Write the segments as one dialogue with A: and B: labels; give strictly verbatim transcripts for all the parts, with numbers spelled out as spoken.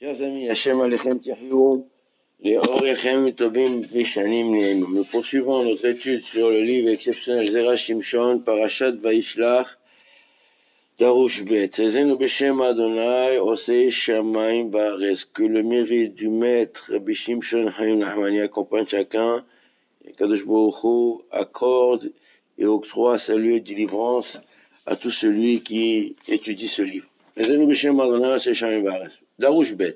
A: Chers amis, Hachem Alechem Tichyu, les Orechem Tovim Vishanim Neim. Nous poursuivons notre étude sur le livre exceptionnel Zera Shimshon, Parashat Vaishlach, Darush Bet. Zezenu Beshem Adonai, Osei Shamaim Vares. Que le mérite du maître Bishimshon Hayim Nahmani accompagne chacun, et Kadosh Baruch Hu accorde et octroie salut et délivrance à tout celui qui étudie ce livre. Zezenu Beshem Adonai, Osei Shamaim Vares. Darush Bet.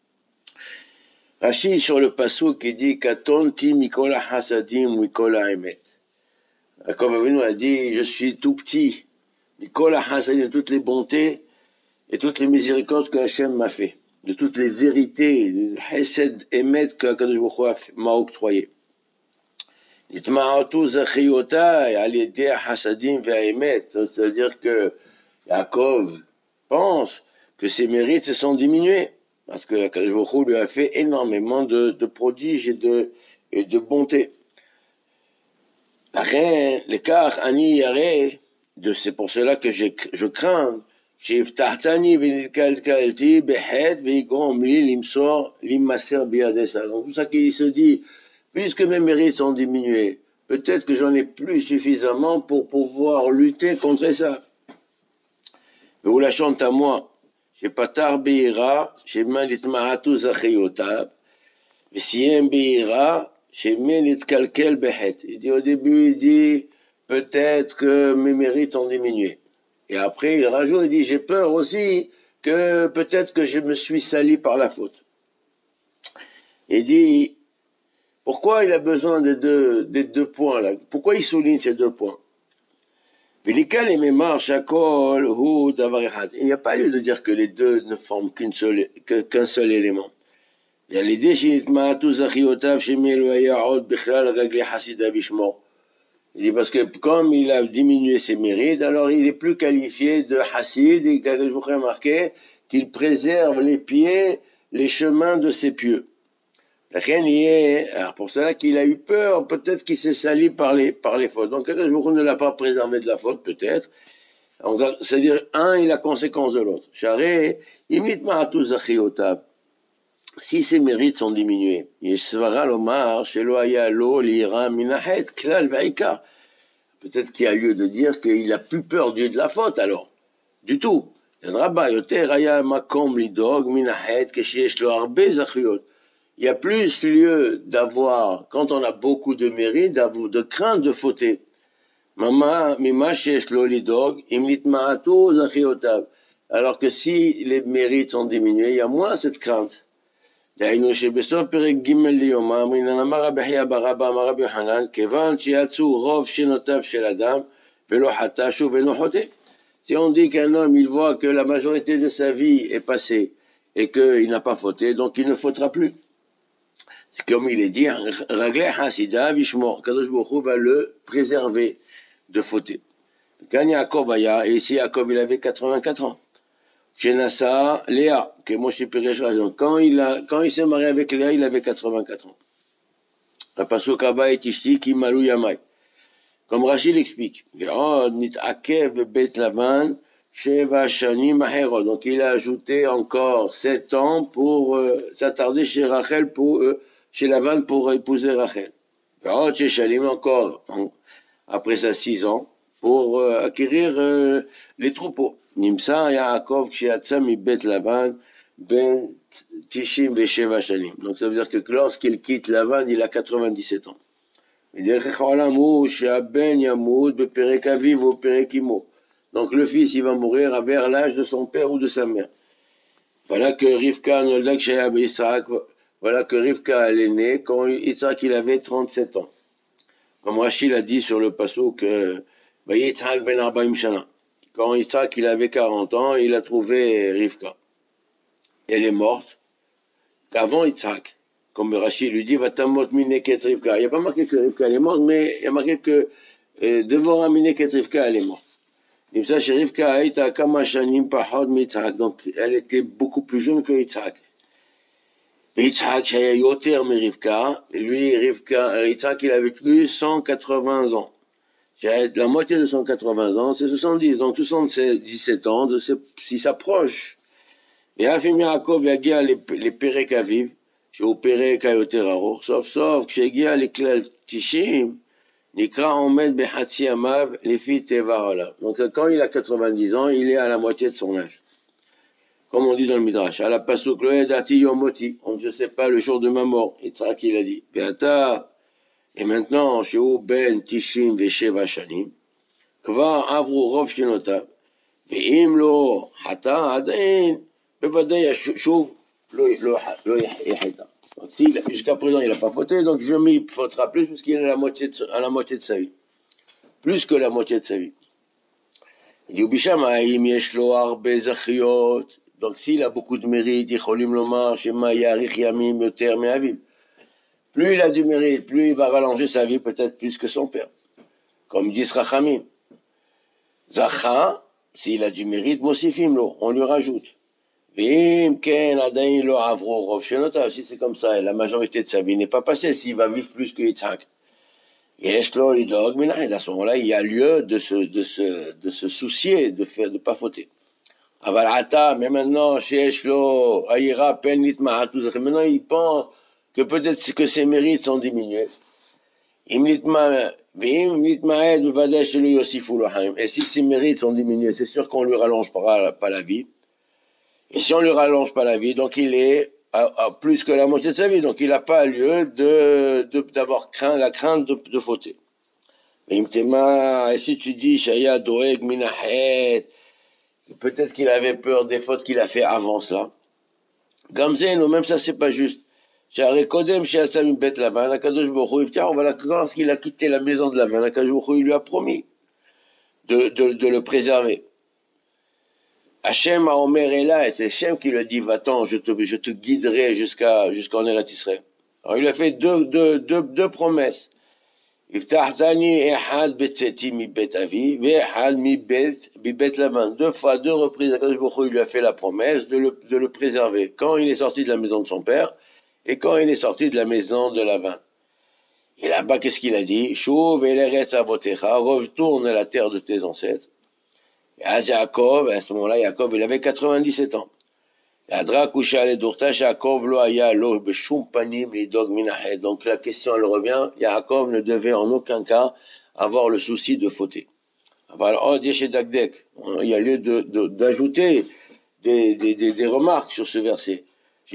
A: Rashi sur le passouk qui dit Katonti Mikola Hasadim Mikola Emet. Jacob Avinu a dit je suis tout petit, Mikola Hasadim, de toutes les bontés et toutes les miséricordes que Hachem m'a fait, de toutes les vérités, de Hesed Emet que Kadosh Baruch Hu m'a octroyé. Nitma'atu Zachiyotai Alideh Hasadim Ve'emet. C'est-à-dire que Jacob pense que ses mérites se sont diminués. Parce que Kadosh Baruch Hu lui a fait énormément de, de prodiges et de, et de bonté. La reine, l'écart, Ani Yare, c'est pour cela que je, je crains, Shivtahtani v'nitkalkalti behet v'igrom li limsor limaser biadesa. Donc, tout ça qu'il se dit, puisque mes mérites sont diminués, peut-être que j'en ai plus suffisamment pour pouvoir lutter contre ça. Mais vous la chante à moi. Shepatar beira, shemen itma'atu zachiyotav, v'siem beira, shemen itkalkel behet. Il dit au début, il dit, peut-être que mes mérites ont diminué. Et après, il rajoute, il dit, j'ai peur aussi que peut-être que je me suis sali par la faute. Il dit, pourquoi il a besoin des deux, des deux points là? Pourquoi il souligne ces deux points? Il n'y a pas lieu de dire que les deux ne forment qu'une seule, qu'un seul élément. Il y a l'idée, il dit parce que comme il a diminué ses mérites, alors il est plus qualifié de Hassid, et je vous remarqué qu'il préserve les pieds, les chemins de ses pieux. Alors pour cela qu'il a eu peur, peut-être qu'il s'est sali par les, par les fautes. Donc je vous ne l'a pas préservé de la faute, peut-être. C'est-à-dire, un est la conséquence de l'autre. Si ses mérites sont diminués, peut-être qu'il y a lieu de dire qu'il n'a plus peur Dieu de la faute, alors. Du tout. Il y a plus lieu d'avoir, quand on a beaucoup de mérite, de crainte de fauter. Alors que si les mérites sont diminués, il y a moins cette crainte. Si on dit qu'un homme, il voit que la majorité de sa vie est passée et qu'il n'a pas fauté, donc il ne fautera plus. Comme il est dit, Ragleh Hasida Vishmor, Kadosh Baruch Hu va le préserver de fauter. Quand Yaakov aya, et ici Yaakov il avait quatre-vingt-quatre ans. Chez Nassa, Léa, que Moshe Piresh donc quand il a, quand il s'est marié avec Léa, il avait quatre-vingt-quatre ans. La pasuk Abba et Tishti qui malou yamai. Comme Rachid l'explique. Nitakev Bet Lavan, Sheva Shani Mahero. Donc il a ajouté encore sept ans pour euh, s'attarder chez Rachel pour euh, chez Lavan pour épouser Rachel. Chez Shalim encore, après ça six ans, pour euh, acquérir euh, les troupeaux. Nimsa Yaakov Kshiatsa mi Bet Lavan ben Tishim Vesheva Shanim. Donc ça veut dire que lorsqu'il quitte Lavan, il a quatre-vingt-dix-sept ans. Donc le fils, il va mourir vers l'âge de son père ou de sa mère. Voilà que Rivka, voilà que Rivka, elle est née quand Yitzhak, il avait trente-sept ans. Comme Rachid a dit sur le passouk, euh, quand Yitzhak, il avait quarante ans, il a trouvé Rivka. Elle est morte avant Yitzhak. Comme Rachid lui dit, Vatamot mineket Rivka. Il n'y a pas marqué que Rivka elle est morte, mais il y a marqué que euh, Devora mineket Rivka elle est morte. Donc elle était beaucoup plus jeune que Yitzhak. Yitzhak, Yoter mais Rivka, lui, Rivka, Yitzhak, il avait plus cent quatre-vingts ans. La moitié de cent quatre-vingts ans, c'est soixante-dix, donc soixante-dix-sept ans, s'il s'approche Et Afim Yaakov Yagia les Perek Aviv, j'ai opéré Kayoter Aroch, sauf sauf que j'ai les Klal Tishim, Nikra Omed Behatsi Amav, les filles Tevarola. Donc quand il a quatre-vingt-dix ans, il est à la moitié de son âge. Comme on dit dans le Midrash, à la Pasuk Loedati Yomoti, on ne sait pas le jour de ma mort. Et ça qu'il a dit. Beata, et maintenant, chez Ben Tishim Vesheva Shanim, Kvar Avru Rov Shinotav, Ve'im Lo Hata Adain, Bevadei Shuv Lo Yahita. Jusqu'à présent, il n'a pas fauté, donc je m'y fautera plus, parce qu'il est à la moitié de, à la moitié de sa vie. Plus que la moitié de sa vie. Il dit, Ubisham, Aïm Yeshlo Arbe Zachiot. Donc s'il a beaucoup de mérite, Yicholim Lomar, Shema Yarich Yamim Yoter Me'aviv. Plus il a du mérite, plus il va rallonger sa vie, peut-être plus que son père. Comme dit Rachamim. Zacha, s'il a du mérite, Mosifim Lo, on lui rajoute. Vim Ken Adain Lo Avro Rov Shenota, si c'est comme ça, et la majorité de sa vie n'est pas passée, s'il va vivre plus que Yitzhak. Yeshlo Lidog Minahid, à ce moment-là, il y a lieu de se, de se, de se soucier, de faire, de pas fauter. Avalata, mais maintenant, chez Eshlo, Aïra, Pen, Nitma, tout ça. Maintenant, il pense que peut-être que ses mérites sont diminués. Im Nitma, Vim, Nitma, Vadesh, le Yosifou, le Haim. Et si ses mérites sont diminués, c'est sûr qu'on lui rallonge pas, pas la vie. Et si on lui rallonge pas la vie, donc il est à, à plus que la moitié de sa vie. Donc il n'a pas lieu de, de, d'avoir craint, la crainte de, de fauter. Mais Imtema, et si tu dis, Shaya, Doeg, Minahet, peut-être qu'il avait peur des fautes qu'il a fait avant cela. Gamzen, ou même ça, c'est pas juste. J'arrête Kodem chez Assam Bet Lavan, Akadosh Baruch Hu, tiens, on va la, lorsqu'il a quitté la maison de Lavan, Akadosh Baruch Hu, il lui a promis de, de, de le préserver. Hachem a Omer est là, et c'est Hachem qui lui dit, va-t'en, je te, je te guiderai jusqu'à, jusqu'en Eretz Israël. Alors, il a fait deux, deux, deux, deux promesses. Iftahtani ehad betseti mi bet avi, ve'ehad mi bet, mi bet lavan. Deux fois, deux reprises, Akadosh Baruch Hu lui a fait la promesse de le, de le préserver. Quand il est sorti de la maison de son père, et quand il est sorti de la maison de Lavan. Et là-bas, qu'est-ce qu'il a dit? Chouv eleretz avotecha, retourne à la terre de tes ancêtres. Et à Jacob, à ce moment-là, Jacob, il avait quatre-vingt-dix-sept ans. Donc la question, elle revient, Yaakov ne devait en aucun cas avoir le souci de fauter. Il y a lieu de, de, d'ajouter des, des, des, des remarques sur ce verset.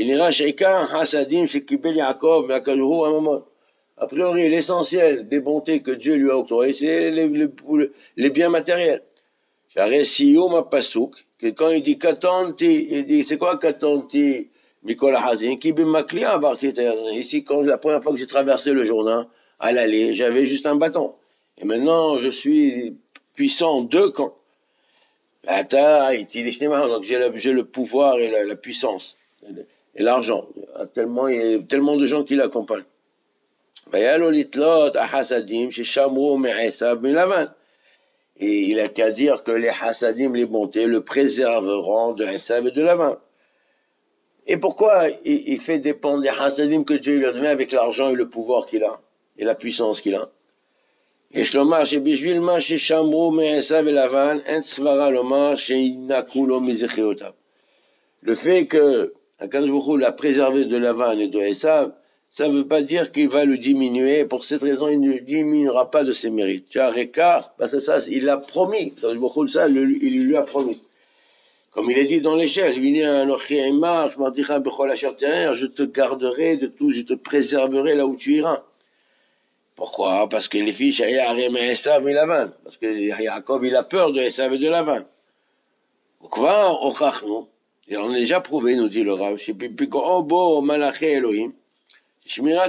A: A priori, l'essentiel des bontés que Dieu lui a octroyées, c'est les, les, les biens matériels. Que quand il dit Katanti, il dit, c'est quoi Katanti, Mikola Hazin, qui bimaklia avarti. Ici, quand la première fois que j'ai traversé le Jourdain, à l'aller, j'avais juste un bâton. Et maintenant, je suis puissant en deux camps. Donc j'ai le, j'ai le pouvoir et la, la puissance. Et l'argent. Tellement, il y a tellement de gens qui l'accompagnent. Et il a qu'à dire que les Hassadim, les bontés, le préserveront de Esav et de Lavan. Et pourquoi il, il fait dépendre des Hassadim que Dieu lui a donné avec l'argent et le pouvoir qu'il a, et la puissance qu'il a? Et Shlomar, chez Bijvilma, chez Shamrou, mais Esav et Lavan, en Svara Lomar, chez Inakulo Mizecheotab. Le fait que Akadosh Baruch Hu l'a préservé de Lavan et de Esav, ça ne veut pas dire qu'il va le diminuer. Pour cette raison, il ne diminuera pas de ses mérites. Tu as Récart, parce que ça, il l'a promis. Ça, il lui a promis. Comme il est dit dans l'échelle, je te garderai de tout, je te préserverai là où tu iras. Pourquoi? Parce que les filles, parce que Jacob, il a peur de Esav et de Lavan. Et on a déjà prouvé, nous dit le Rav, quand les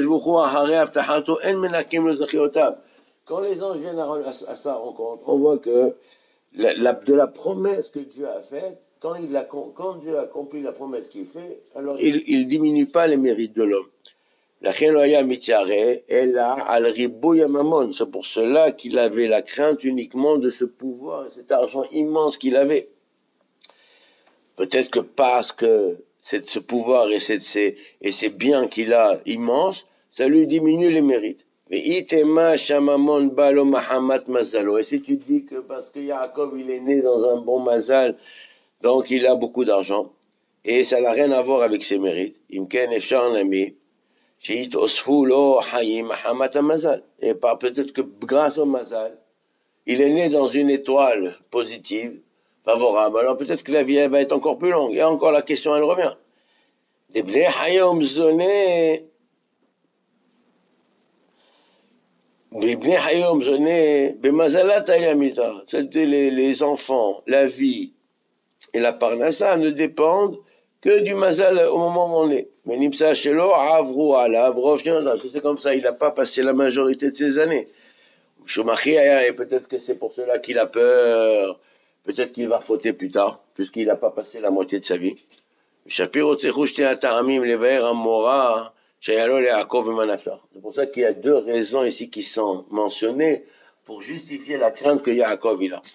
A: anges viennent à, à, à sa rencontre, on voit que la, la, de la promesse que Dieu a faite, quand, il a, quand Dieu a accompli la promesse qu'il fait, alors il ne diminue pas les mérites de l'homme. C'est pour cela qu'il avait la crainte uniquement de ce pouvoir et cet argent immense qu'il avait. Peut-être que parce que c'est ce pouvoir et, cette, ces, et ces biens qu'il a immenses, ça lui diminue les mérites. Et si tu dis que parce que Yaakov il est né dans un bon mazal, donc il a beaucoup d'argent, et ça n'a rien à voir avec ses mérites. Imken efshar nami, sheitosfu lo hayim hamat hamazal. Et par peut-être que grâce au mazal, il est né dans une étoile positive, favorable. Alors peut-être que la vie elle va être encore plus longue. Et encore la question, elle revient. Des bnei hayom zoné, des bnei hayom zoné, bemazalat ayamita. C'était les, les enfants, la vie et la parnassa ne dépendent que du mazal au moment où on est. Mais nimsa shelo avru alav rov shnot. C'est comme ça, il n'a pas passé la majorité de ses années. Et peut-être que c'est pour cela qu'il a peur, peut-être qu'il va fauter plus tard, puisqu'il n'a pas passé la moitié de sa vie. C'est pour ça qu'il y a deux raisons ici qui sont mentionnées pour justifier la crainte que Yaakov il a.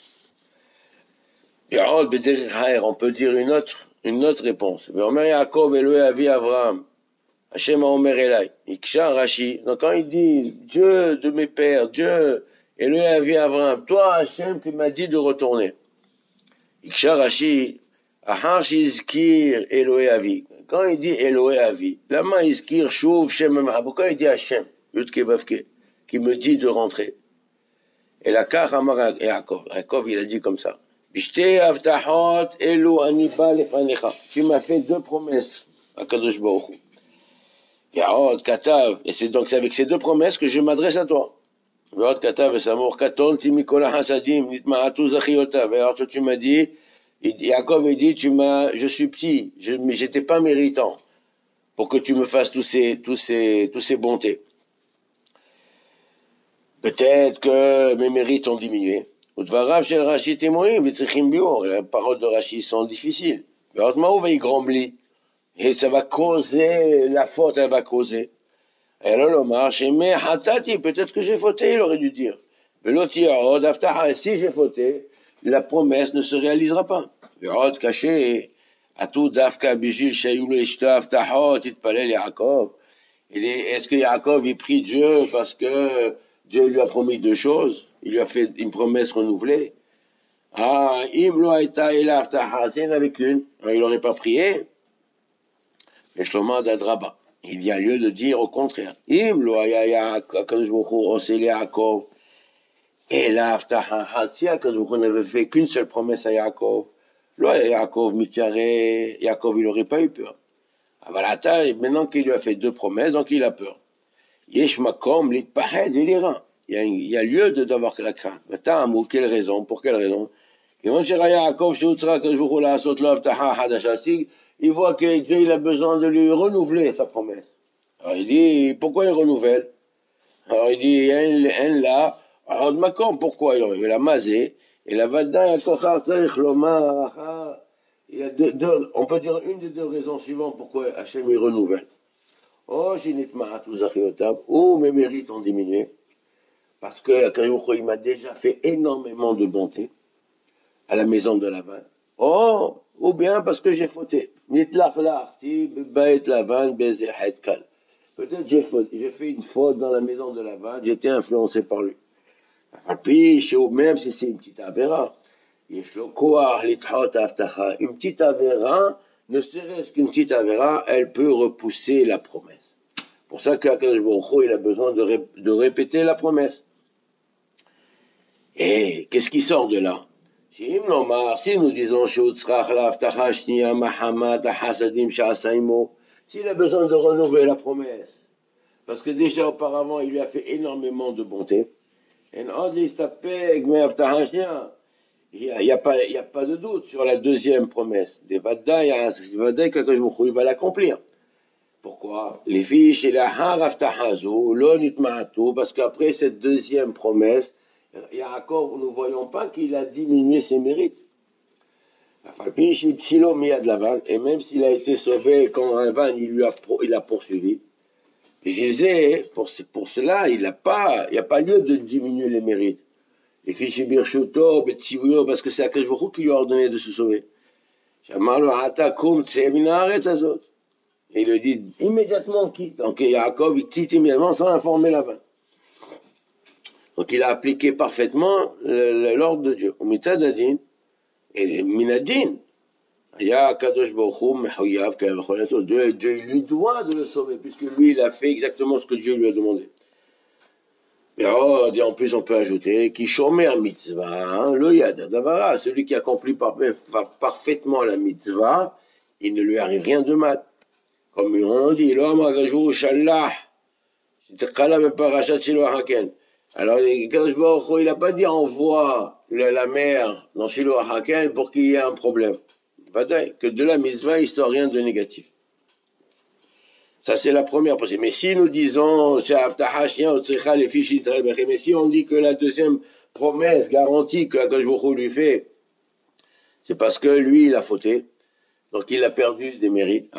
A: On peut dire une autre, une autre réponse. Yaakov Eloé Avi Avraham. Hachem a omer elai. Iksha Rashi. Donc quand il dit Dieu de mes pères, Dieu, Eloé Avi Avraham, toi Hachem qui m'as dit de retourner. Iksha Rashi, Ahar Shizkir Eloé Avi. Quand il dit Eloé Avi, lama Izkir Shuv Shem Amaha. Pourquoi il dit Hachem, Yudke Bavke, qui me dit de rentrer? Et la Kar Amar Yaakov. Yaakov il a dit comme ça. Bishte Avtahot Elu Aniba Lefanecha. Tu m'as fait deux promesses à Kadosh Baruch Hu. Et c'est donc avec ces deux promesses que je m'adresse à toi. Et alors toi tu m'as dit, Yaakov a dit, tu m'as, je suis petit, je n'étais pas méritant pour que tu me fasses tous ces, tous ces, tous ces bontés. Peut-être que mes mérites ont diminué. Les paroles de Rashi sont difficiles. Et ça va causer, la faute, elle va causer. Et alors, l'Omar, mais hatati, peut-être que j'ai fauté, il aurait dû dire. Si j'ai fauté, la promesse ne se réalisera pas. Caché, à tout dafka bijil shayul eshtaf tahot, itpalel Yaakov. Est-ce que Yaakov, il prie Dieu parce que Dieu lui a promis deux choses? Il lui a fait une promesse renouvelée. Ah, im lo aita elav tahot, s'il n'y en avait qu'une, il n'aurait pas prié. Et Shlomo d'Adraba. Il y a lieu de dire au contraire. Im lo haya Yaakov osé Yaakov elav tahot. Si Yaakov n'avait fait qu'une seule promesse à Yaakov, lo haya Yaakov mityareh, Yaakov il n'aurait pas eu peur. Avalata, maintenant qu'il lui a fait deux promesses, donc il a peur. Yesh makom litpahed ilira. Il y a, il y a lieu de d'avoir la crainte. Maintenant, quelle raison? Pour quelle raison? Il voit que Dieu il a besoin de lui renouveler sa promesse. Alors il dit, pourquoi il renouvelle? Alors il dit, en là, alors de Makom, pourquoi il renouvelle? La mazé, et la vada, il y a deux, deux, on peut dire une des deux raisons suivantes pourquoi Hachem il renouvelle. Oh, ou mes mérites ont diminué, parce que il m'a déjà fait énormément de bonté à la maison de Lavan. Oh, ou bien parce que j'ai fauté. Peut-être j'ai j'ai fait une faute dans la maison de Lavan, j'étais influencé par lui. Même si c'est une petite avéra, une petite avéra, ne serait-ce qu'une petite avéra, elle peut repousser la promesse. Pour ça qu'Akadosh Baruch Hu, il a besoin de, ré, de répéter la promesse. Et qu'est-ce qui sort de là? Si nous disons s'il a besoin de renouveler la promesse, parce que déjà auparavant il lui a fait énormément de bonté, il n'y a, a, a pas de doute sur la deuxième promesse. Des Vadaï, il va l'accomplir. Pourquoi? Les fiches et la haraftahazu, l'onitma'atu, parce qu'après cette deuxième promesse, Yaakov, nous ne voyons pas qu'il a diminué ses mérites. Et même s'il a été sauvé quand Lavan il lui a, il a poursuivi, et je disais, pour, pour cela, il n'y a pas lieu de diminuer les mérites. Les fiches birchuto, parce que c'est Akadosh Baruch Hu qui lui a ordonné de se sauver. Et il le dit immédiatement quitte. Donc Yaakov il quitte immédiatement sans informer Lavan. Donc il a appliqué parfaitement l'ordre de Dieu. Et Minadin, Ya Kadosh Baruch Hu Mehuyav Kayav Chol Yatzor. Dieu, Dieu lui doit de le sauver, puisque lui, il a fait exactement ce que Dieu lui a demandé. Et, oh, et en plus, on peut ajouter qui shomer mitzvah, hein, le yad davara, celui qui accomplit par, parfaitement la mitzvah, il ne lui arrive rien de mal. Comme on dit, l'homme a gajou shallah, alors, il n'a pas dit envoie la mer dans Shiloh Haken pour qu'il y ait un problème. Que de la mitzvah, il ne sort rien de négatif. Ça, c'est la première possibilité. Mais si nous disons, mais si on dit que la deuxième promesse garantie que Akash Baruch Hu lui fait, c'est parce que lui, il a fauté. Donc, il a perdu des mérites.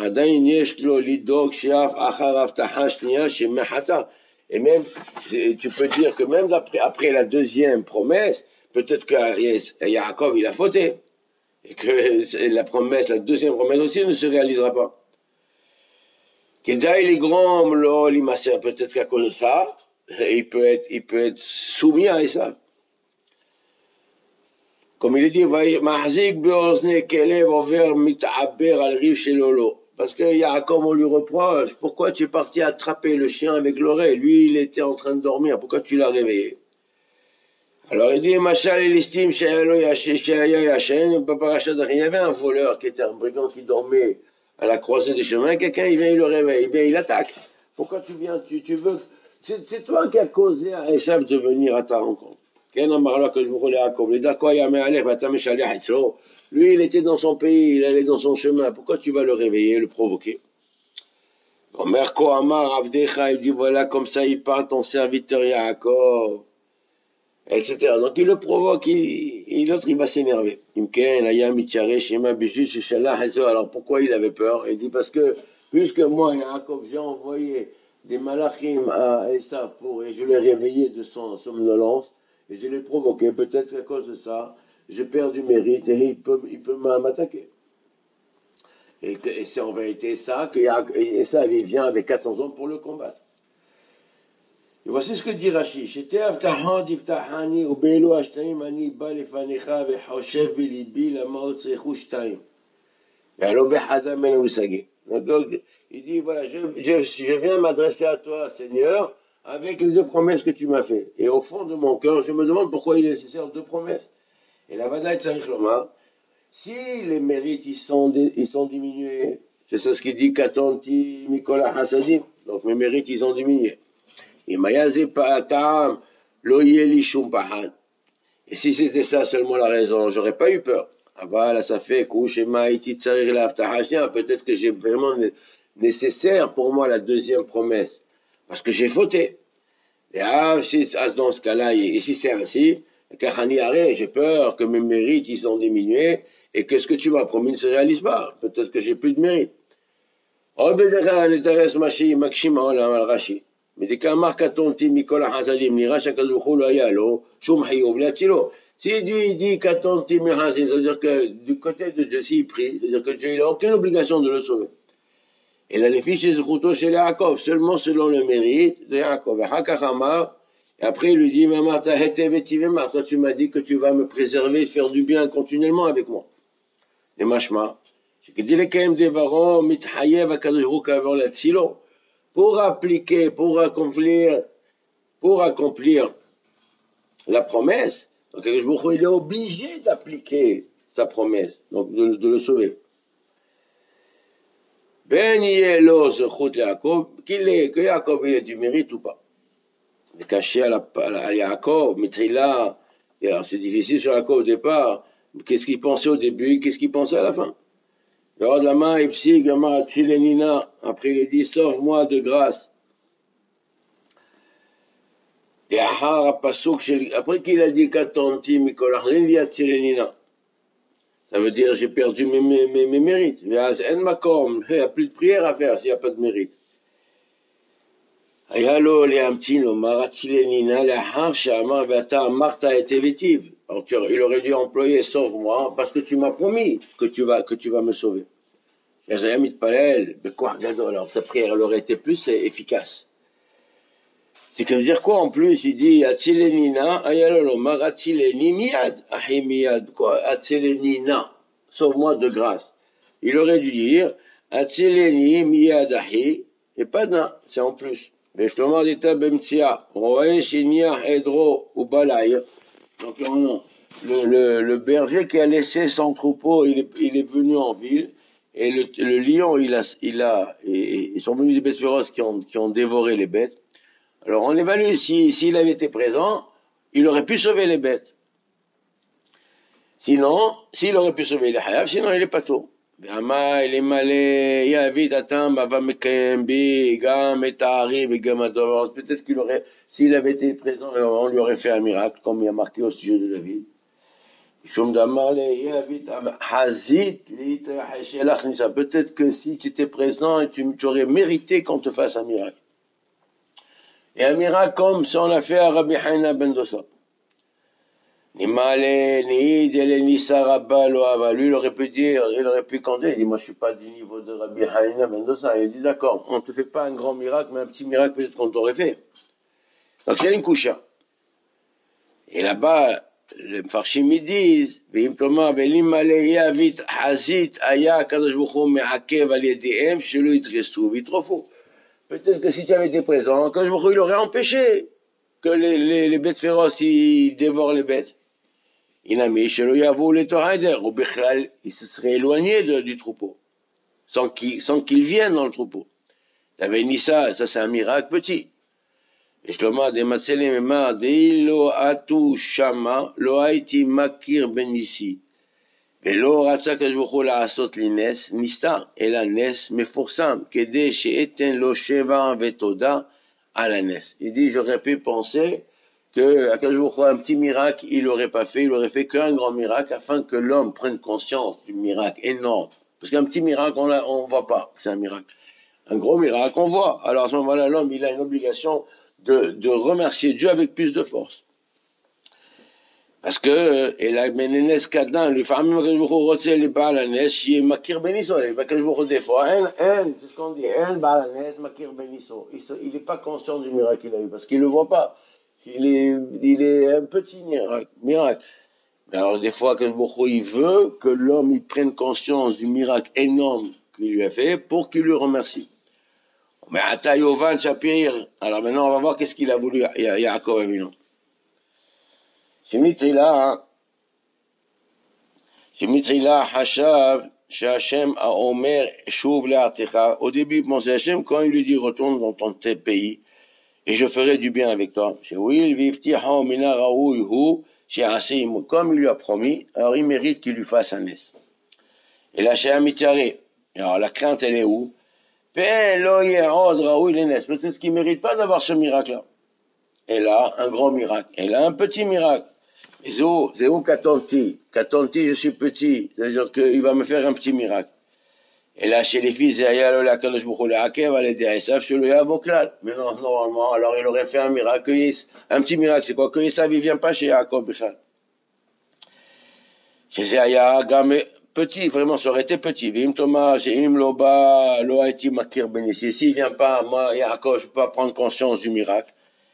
A: Et même, tu peux dire que même après, après la deuxième promesse, peut-être que Yaakov, il a fauté. Et que la promesse, la deuxième promesse aussi ne se réalisera pas. Kedaï les grands, peut-être qu'à cause de ça, il peut être, il peut être soumis à ça. Comme il est dit, parce que Yaakov, on lui reproche, pourquoi tu es parti attraper le chien avec l'oreille? Lui, il était en train de dormir, pourquoi tu l'as réveillé? Alors il dit, Machal, il estime, il y avait un voleur qui était un brigand qui dormait à la croisée des chemins, quelqu'un, il vient, il le réveille, il vient, il attaque. Pourquoi tu viens, tu, tu veux, c'est, c'est toi qui as causé à Esav de venir à ta rencontre. Lui, il était dans son pays, il allait dans son chemin. Pourquoi tu vas le réveiller, le provoquer? Omer Ko Amar Avdecha, il dit voilà, comme ça il parle ton serviteur Yaakov, et cetera. Donc il le provoque, il, il, l'autre il va s'énerver. Alors pourquoi il avait peur? Il dit parce que, puisque moi, Yaakov, j'ai envoyé des malachim à Esav pour, et je l'ai réveillé de son somnolence, et je l'ai provoqué, peut-être qu'à cause de ça, je perds du mérite et il peut, il peut m'attaquer. Et, et c'est en vérité ça que Esav il vient avec quatre cents hommes pour le combattre. Et voici ce que dit Rashi. Il dit voilà, je, je, je viens m'adresser à toi, Seigneur, avec les deux promesses que tu m'as fait. Et au fond de mon cœur, je me demande pourquoi il est nécessaire deux promesses. Et la Vadaï Tzarich Lomar, si les mérites ils sont, ils sont diminués, c'est ça ce qu'il dit Katonti Mikola Hasadim, donc mes mérites ils ont diminué. Et si c'était ça seulement la raison, j'aurais pas eu peur. Ah voilà, ça fait peut-être que j'ai vraiment nécessaire pour moi la deuxième promesse, parce que j'ai fauté. Et ah, si, dans ce cas-là, et si c'est ainsi, j'ai peur que mes mérites ils ont diminué et que ce que tu m'as promis ne se réalise pas. Peut-être que j'ai plus de mérite. Mais dès qu'un marque à ton team, Nicolas Hazadim, n'ira chaque jour, là, y a l'eau, Shum Hayov, Latilo. Si lui, il dit qu'à ton team, Hazim, c'est-à-dire que du côté de Dieu, s'il prie, c'est-à-dire que Dieu, il n'a aucune obligation de le sauver. Et là, les fiches, c'est Zrouto chez Yaakov, seulement selon le mérite de Yaakov. Et après, il lui dit, Maman, t'as été vétivema, toi, tu m'as dit que tu vas me préserver, faire du bien continuellement avec moi. Et Mashma, c'est que dit les Kaim Devaron, Mithayev, Akadosh avant la Tzilo. Pour appliquer, pour accomplir, pour accomplir la promesse, donc il est obligé d'appliquer sa promesse, donc de, de le sauver. Ben Yelo Zechut Yaakov, qu'il est, que Yaakov il ait du mérite ou pas. Il est caché à, la, à Yaakov, Mitrila, c'est difficile sur Yaakov au départ. Qu'est-ce qu'il pensait au début, qu'est-ce qu'il pensait à la fin? Après il dit, sauve-moi de grâce. Et après qu'il a dit, Katonti, Mikolah, ça veut dire, j'ai perdu mes, mes, mes, mes mérites. Il n'y a plus de prière à faire s'il n'y a pas de mérite. Alors, il aurait dû employer sauve-moi parce que tu m'as promis que tu vas, que tu vas me sauver. Alors sa prière elle aurait été plus efficace. C'est que veut dire quoi en plus? Il dit Atzilenina, ayalolomar Atzileni miad, ahimiyad, quoi, Atzilenina, sauve-moi de grâce. il aurait dû dire, Atsileni miyadahi, et pas d'un, c'est en plus. Mais je te demande d'état bemtsia, roé shinia edro ou balaï. Donc, non, le, le, le berger qui a laissé son troupeau, il est, il est venu en ville, et le, le lion, il a, il a, et, ils sont venus des bêtes féroces qui ont, qui ont dévoré les bêtes. Alors, on évalue, si, s'il avait été présent, il aurait pu sauver les bêtes. Sinon, s'il aurait pu sauver les hayav, sinon il est pas tout. Peut-être qu'il aurait, s'il avait été présent, on lui aurait fait un miracle, comme il y a marqué au sujet de David. Peut-être que si tu étais présent, tu, tu aurais mérité qu'on te fasse un miracle. Et un miracle comme si on a fait à Rabbi Haina ben Dosa. Lui, il aurait pu dire, il aurait pu compter, il dit, moi je suis pas du niveau de Rabbi Haina ben Dosa. Il dit, d'accord, on te fait pas un grand miracle, mais un petit miracle peut-être qu'on t'aurait fait. Donc c'est une coucha. Et là-bas, les Mfarshim ils disent, peut-être que si tu avais été présent, quand il aurait empêché que les, les, les bêtes féroces ils dévorent les bêtes. Il a mis chez le Yavou les Toraider, ou Bichlal, il se serait éloigné de, du troupeau, sans qu'il, sans qu'il vienne dans le troupeau. T'avais ni ça, ça c'est un miracle petit. Et je le mets des Matselim et ma, des lo atu shama, lo haiti makir benisi. Et lo ratsa kajvuchu la asot lines, nista, et la nes, mais forçam, kede chez eten lo sheva vetoda à la nes. Il dit, j'aurais pu penser que, à un petit miracle, il n'aurait pas fait, il aurait fait qu'un grand miracle afin que l'homme prenne conscience du miracle énorme. Parce qu'un petit miracle, on ne voit pas, c'est un miracle. Un gros miracle, on voit. Alors à ce moment-là, l'homme, il a une obligation de, de remercier Dieu avec plus de force. Parce que, et la menenes kadin, le fameux que je vous retire les balanes, qui est makir beniso, il va que je vous des fois, un, un, c'est ce qu'on dit, un balanes, makir beniso. Il n'est pas conscient du miracle qu'il a eu, parce qu'il ne le voit pas. Il est, il est un petit miracle. miracle. Mais alors, des fois, que il veut que l'homme, il prenne conscience du miracle énorme qu'il lui a fait pour qu'il lui remercie. Mais à Taïovan, Shapir, alors maintenant, on va voir qu'est-ce qu'il a voulu, Yaakov Avinu. Shemitrila, Shemitrila, Hashav, Shachem a Omer, Shuv Le'artecha. Au début, mon Hachem, quand il lui dit retourne dans ton pays, et je ferai du bien avec toi. Comme il lui a promis, alors il mérite qu'il lui fasse un S. Et la Shéamitare, alors la crainte, elle est où? Peut-être qu'il ne mérite pas d'avoir ce miracle-là. Et là, un grand miracle. Et là, un petit miracle. Et c'est où, c'est où Katonti? Katonti, je suis petit. C'est-à-dire qu'il va me faire un petit miracle. Et là, chez les fils, mais non, normalement, alors il aurait fait un miracle. Un petit miracle, c'est quoi? Que Esav, il vient pas chez Yaakov, Bechal. Chez Zéaya, petit, vraiment, ça aurait été petit. Vim Thomas, chez Im Loba, Loaiti Makir Benissi. S'il vient pas, moi, Yaakov, je peux pas prendre conscience du miracle.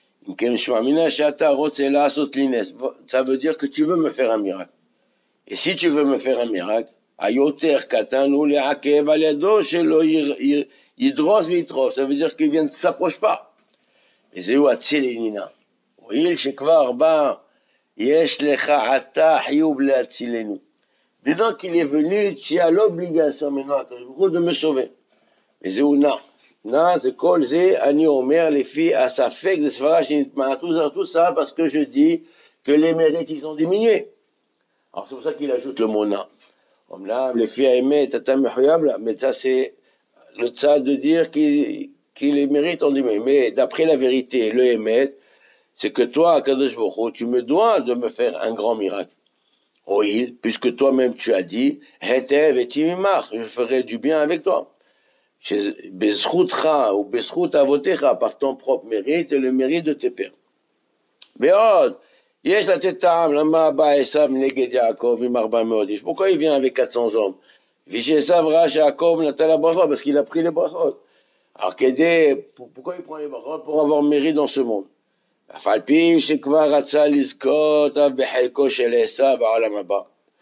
A: Ça veut dire que tu veux me faire un miracle. Et si tu veux me faire un miracle, Ayoter Katanu le Akev Aledo Shelo Yidros Vitrov, ça veut dire qu'il vient ne s'approche pas. Mais c'est où Atzilenina? Oui, Shekvar Ba Yesh Lecha Ata Hiyub Le Atzilenu. Dedans qu'il est venu, tu as l'obligation maintenant de me sauver. Mais c'est où non? Non, c'est Kolze, Ani Omer, les filles, à sa fête de Sfarach, tout ça, parce que je dis que les mérites, ils ont diminué. Alors c'est pour ça qu'il ajoute le mot na. Les filles à aimer, mais ça c'est le tzad de dire qu'il qu les mérites ont diminué. Mais d'après la vérité, le émet, c'est que toi, Kadosh Baruch Hu, tu me dois de me faire un grand miracle. Oui, puisque toi-même tu as dit, Hetev et Timimach, je ferai du bien avec toi. Bezchutcha ou Bezchut Avotecha, par ton propre mérite et le mérite de tes pères. Be'od, Yesh la tetam, lama ba Esav neged Yaakov im arba meodish. Pourquoi il vient avec quatre cents hommes? Vish Esav rach Yaakov natal la brachot, parce qu'il a pris les brachot. Alors Kédé, pourquoi il prend les brachot? Pour avoir mérite dans ce monde. Afalpi shekvar ratza lizkot av bechelko shel Esav ba'olam haba.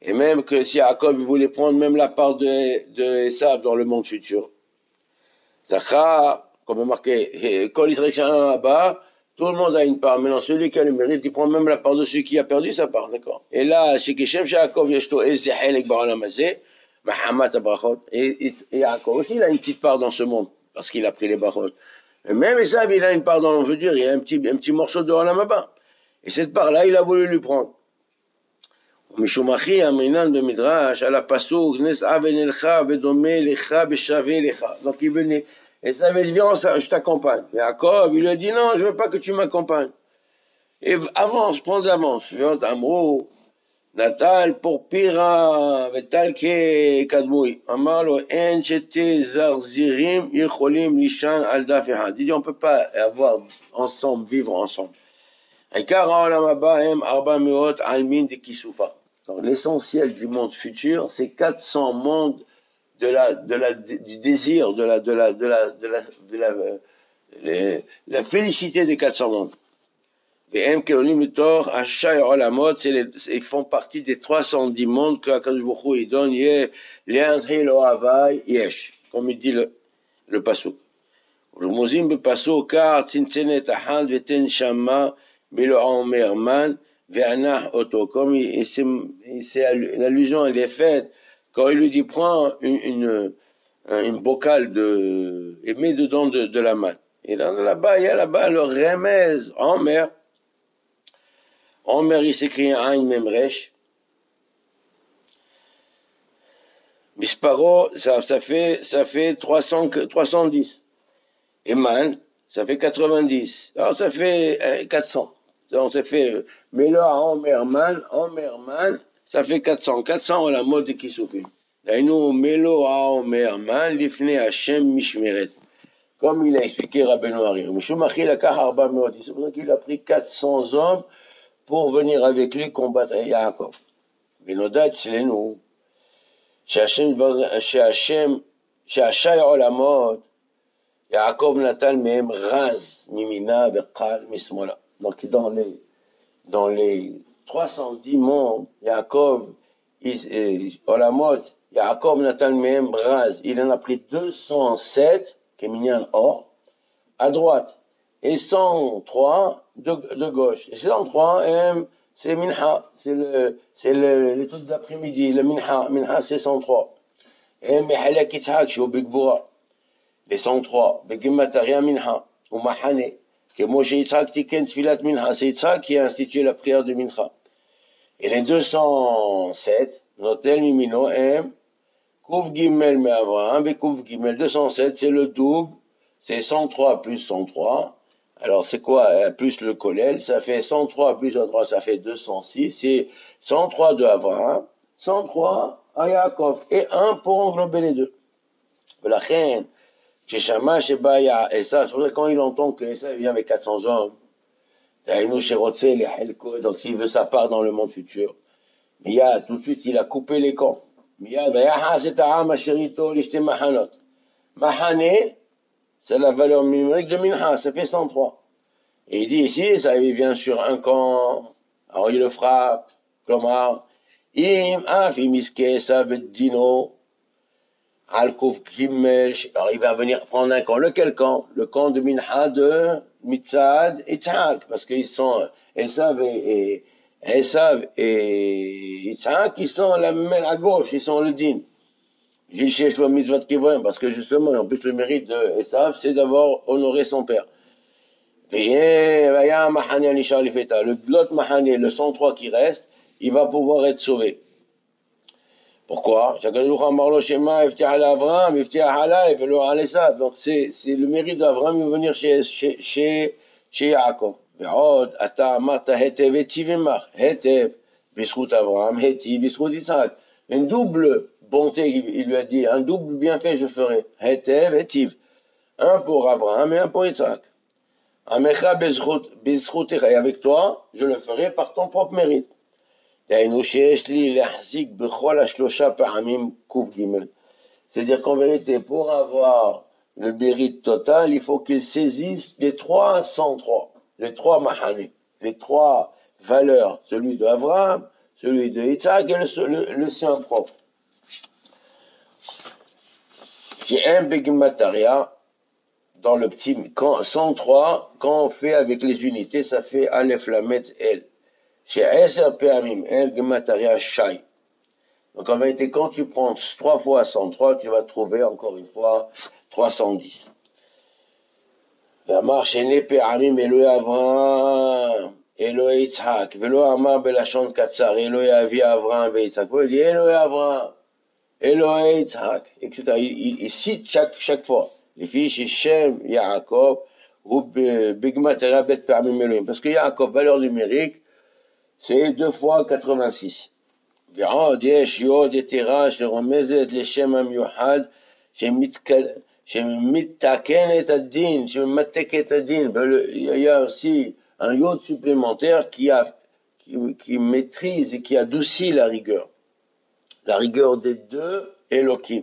A: Et même que si Jacob voulait prendre même la part de, de Esav dans le monde futur. Zachar, comme est marqué, Kol Israël là-bas, tout le monde a une part. Maintenant, celui qui a le mérite, il prend même la part de celui qui a perdu sa part, d'accord? Et là, chez Keshem, chez Jacob, Yeshto, Ezehel, Baranamazé, Mahamat Abrachot. Et Jacob aussi, il a une petite part dans ce monde, parce qu'il a pris les Brachot. Et même Esav, il a une part dans, on veut dire, il y a un petit, un petit morceau de Olamaba. Et cette part-là, il a voulu lui prendre. Mishumachi, Aminan, de Midrash, à la Passouk, Nes Avenelcha, Vedome, Lecha, Beshave, Lecha. Donc il venait. Et ça veut dire, viens, je t'accompagne. Et Jacob, il lui a dit, non, je veux pas que tu m'accompagnes. Et avance, prends d'avance. Viens, Amro, Natal, pour Pira, Vetalke, Kadmoui. Amalo, En, Chete, Zarzirim, Yecholim, Lishan, Alda, Fehad. Il dit, on peut pas avoir ensemble, vivre ensemble. L'essentiel du monde futur, c'est quatre cents mondes de la, de la, du désir, de la, de la, de la, de la, de la, de la, la félicité des quatre cents mondes. Et ils font partie des trois cent dix mondes que Akadosh Baruch Hu, il donne, comme il dit le, le pasuk. Mozim be pasuk, car tzinzenet ahad veten shama, Merman, Verna Otto, comme l'allusion elle est faite, quand il lui dit prends une, une, une bocale de, et mets dedans de, de la manne. Et là, là-bas, il y a là-bas le remez, en mer. En mer, il s'écrit un Aïn Memresh. Misparo, ça, ça fait, ça fait trois cents, trois cent dix. Et man, ça fait quatre-vingt-dix. Alors, ça fait quatre cents. On s'est fait, mais là, en merman, en merman, ça fait quatre cents. quatre cents, on la mode de Kisufim. D'ailleurs, Melo en merman, l'ifne Hashem mishmeret. Comme il a expliqué Rabbeinu Ari. Mishumachi la kaharba meot. C'est pour ça qu'il a pris quatre cents hommes pour venir avec lui combattre Yaakov. Benodat, c'est nous. Chez Hashem, chez Hashem, chez Hashai Olamot, Yaakov Natal Mehem Raz, Mimina, Beqal, Mismola. Donc, dans les, dans les trois cent dix mondes, Yaakov, Olamot, Yaakov Natal Mehem Raz, il en a pris deux cent sept, qui est Minyan Or, à droite, et cent trois de, de gauche. Et cent trois, c'est Minha, c'est le, c'est le, les trucs d'après-midi, le Minha, Minha c'est cent trois. Et Mehalek Yitzhak, je suis au Bigvoa. Les cent trois, Begimataria Minha, ou Mahane. Que Moshe Yitzhak Tiken Tfilat Mincha, c'est Yitzhak qui a institué la prière de Mincha. Et les deux cent sept, Notel Mimino M, Kouf Gimel Me Avraham, et Kouf Gimel deux cent sept, c'est le double, c'est cent trois plus cent trois. Alors c'est quoi, plus le Kolel, ça fait cent trois plus cent trois, ça fait deux cent six, c'est cent trois de Avraham, cent trois à Yaakov, et un pour englober les deux. La reine, chez Shama, chez Baya, et ça, c'est pour ça quand il entend que ça vient avec quatre cents hommes, donc il veut sa part dans le monde futur. Mais il y a, tout de suite, il a coupé les camps. Mahane, c'est la valeur numérique de Minha, ça fait cent trois. Et il dit ici, ça il vient sur un camp, alors il le frappe, Klomar, im af imiske saveddino, Al-Kouf Kimmel, alors il va venir prendre un camp. Lequel camp? Le camp de Minha de Mitzad et Tzhak, parce qu'ils sont, Esav et, et Esav et Tzhak, ils sont la main à gauche, ils sont le din. Jilchesh lo mitzvat kivoyim, parce que justement, en plus, le mérite de Esav, c'est d'avoir honoré son père. Le blot Mahane, le cent trois qui reste, il va pouvoir être sauvé. Pourquoi? Donc c'est, c'est le mérite d'Abraham de venir chez, chez, chez, chez Yaakov. Une double bonté, il lui a dit, un double bienfait je ferai. Hetev et Tiv. Un pour Abraham et un pour Isaac. Et avec toi, je le ferai par ton propre mérite. C'est-à-dire qu'en vérité, pour avoir le mérite total, il faut qu'il saisisse les trois cent trois, les trois mahani, les trois valeurs, celui d'Abraham, celui de Yitzhak et le, le, le sien propre. J'ai un Begmataria dans le petit, quand, cent trois, quand on fait avec les unités, ça fait Aleph Lamet El. Chez Eser Peamim, El Gemataria Shai. Donc en vérité, quand tu prends trois fois cent trois, tu vas trouver encore une fois trois cent dix. ואמר שני פעמים אלוהי אברהם, אלוהי יצחק, ולא אמר בלשון קצר, אלוהי אבי אברהם ויצחק, הוא dit אלוהי אברהם, אלוהי יצחק, et cetera. Il, il, il cite chaque, chaque fois. Les fiches Shem, Yaakov, ou Bigmatera Bet Pamim Elohim. Parce que Yaakov, valeur numérique, c'est deux fois quatre-vingt-six. ועוד יש יוד יתרה שרומזת לשם המיוחד שמתקן את הדין, שממתק את הדין. Il y a aussi un yod supplémentaire qui, a, qui, qui maîtrise et qui adoucit la rigueur. La rigueur des deux Elohim.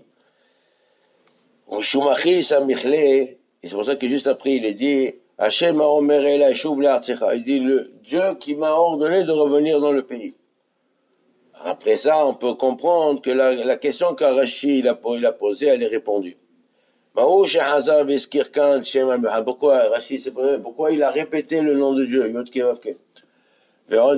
A: Shumachi Samichle, et c'est pour ça que juste après il est dit Hashem Omer Ela Shuv Le'artzecha. Il dit le Dieu qui m'a ordonné de revenir dans le pays. Après ça, on peut comprendre que la, la question qu'Arashi il a, il a posée, elle est répondue. Pourquoi Rashi, c'est pourquoi il a répété le nom de Dieu, Yod Kevavke. Le,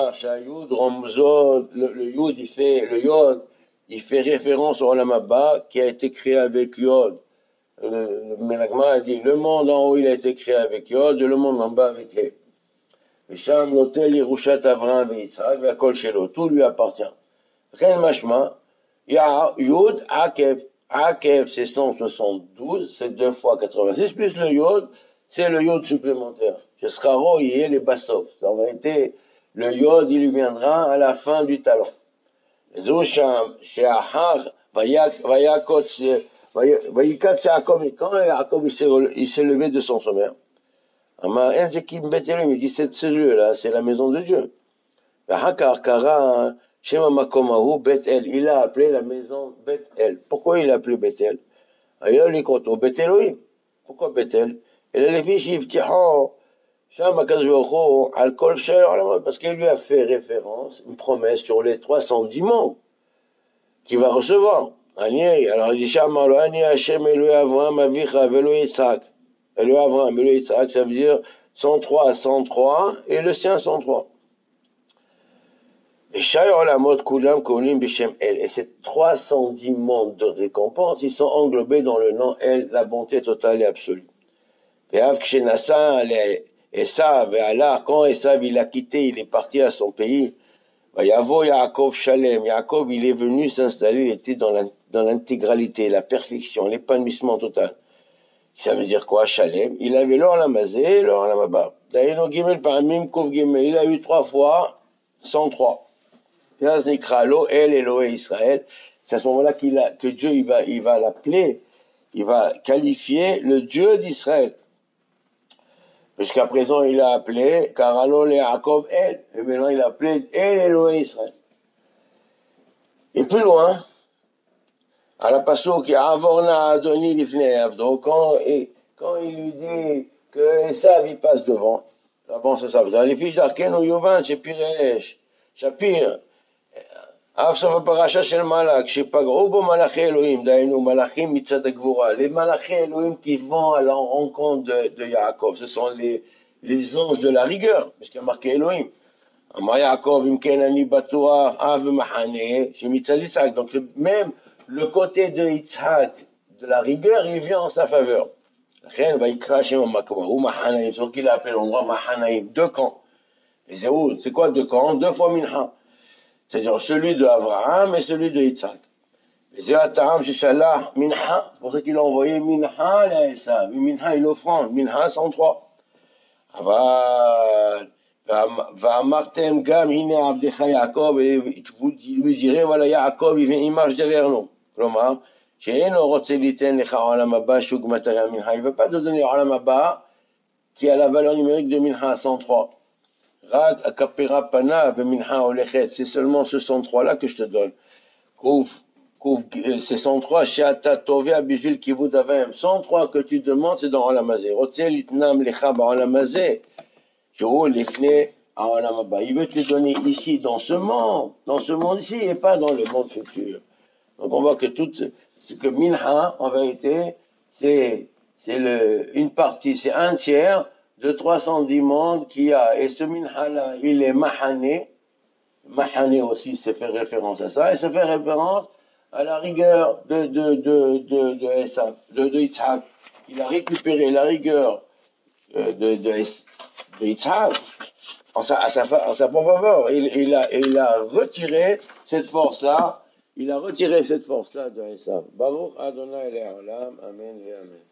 A: le Yod, il fait, le Yod, il fait référence au Olam Haba qui a été créé avec Yod. Le Melagma a dit, le monde en haut, il a été créé avec Yod, et le monde en bas avec He. Sham l'hôtel Yerushat Avraham et Yitzhak, Vakol Shelo, tout lui appartient. Ren Mashma, Yod Akev. Akev, c'est cent soixante-douze, c'est deux fois quatre-vingt-six, plus le Yod, c'est le Yod supplémentaire. Shesraro, il est les Bassov. En vérité, le Yod, il lui viendra à la fin du talent. Zosham, Sheahar, Vayakot, Vayikat, c'est Yaakov, quand Yaakov, il s'est levé de son sommeil. Il dit, cette cellule-là, c'est la maison de Dieu. Il a appelé la maison Beth-El. Pourquoi il a appelé Beth-El? Ailleurs, il compte au Beth-Elohim. Pourquoi Beth-El? Et les filles, ils disent, parce qu'il lui a fait référence, une promesse sur les trois cent dix membres qu'il va recevoir. Alors il dit, Ani Hashem Elohei Avraham Avicha Elohei Yitzhak. Elohei Avraham, Elohei Yitzhak, ça veut dire cent trois, cent trois, et le sien cent trois. Et ces trois cent dix mondes de récompense, ils sont englobés dans le nom El, la bonté totale et absolue. Et Esav, quand Esav il a quitté, il est parti à son pays, Yavo Yaakov Shalem, Yaakov il est venu s'installer, il était dans l'intégralité, la perfection, l'épanouissement total. Ça veut dire quoi, Shalem? Il avait l'Olam Hazé, l'Olam Haba. Il a eu trois fois cent trois. C'est à ce moment-là qu'il a, que Dieu il va, il va l'appeler, il va qualifier le Dieu d'Israël. Jusqu'à présent, il a appelé Karalo le Yaakov El, et maintenant il a appelé El Elohei Israël. Et plus loin, à la pasuk qui Avorna Adoni Lifnei Avdo, quand, quand il lui dit que Esav il passe devant, avant c'est ça, dans les fiches d'Arkenu Yovan, Shapir Shapir, Avsav Parasha Shel Malak, Shepagro Bo Malachi Elohim, Dainu Malachim Mitzad Gvura, les Malachi Elohim qui vont à la rencontre de, de Yaakov, ce sont les, les anges de la rigueur, puisqu'il y a marqué Elohim. Amar Yaakov, Imken Ani Batuar, Av Mahane, Chez Mitzad Yitzhak, donc même le côté de Yitzhak, de la rigueur, il vient en sa faveur. C'est pour qu'il a appelé l'endroit Mahanaïm, deux camps. Et c'est quoi deux camps? Deux fois Minha. C'est-à-dire celui de Abraham et celui de Yitzhak. C'est pour ça qu'il a envoyé Minha à Esav. Minha, il offrande. Minha, cent trois. Va'amartem gam hine abdecha Yaakov, et vous lui direz, voilà, Yaakov, il vient, il marche derrière nous. כלומר, שאינו רוצה ליתן לך עולם הבא שוק מטריה מנחה, il ne veut pas te donner עולם הבא qui a la valeur numérique de minha cent trois. רק הכפרה פנה ומנחה הולכת, c'est seulement ce cent trois là que je te donne. קוף, קוף, c'est cent trois, שאתה תובע בשביל כיבוד אביהם, cent trois que tu demandes, c'est dans עולם הזה. רוצה לתנם לך בעולם הזה, שהוא לפני à Olam Haba. Il veut te les donner ici, dans ce monde, dans ce monde ici, et pas dans le monde futur. Donc on voit que tout ce que Minha, en vérité, c'est c'est le une partie, c'est un tiers de trois cent dix mondes qu'il y a. Et ce Minha-là, il est Mahané. Mahané aussi, c'est fait référence à ça. Et ça fait référence à la rigueur de, de, de, de, de Esav, de, de Yitzhak. Il a récupéré la rigueur de, de, de, de Yitzhak en sa, à, sa, à sa propre faveur. Il, il, a, il a retiré cette force-là. Il a retiré cette force-là de Esav. Baruch Adonai Le'olam. Amen et Amen.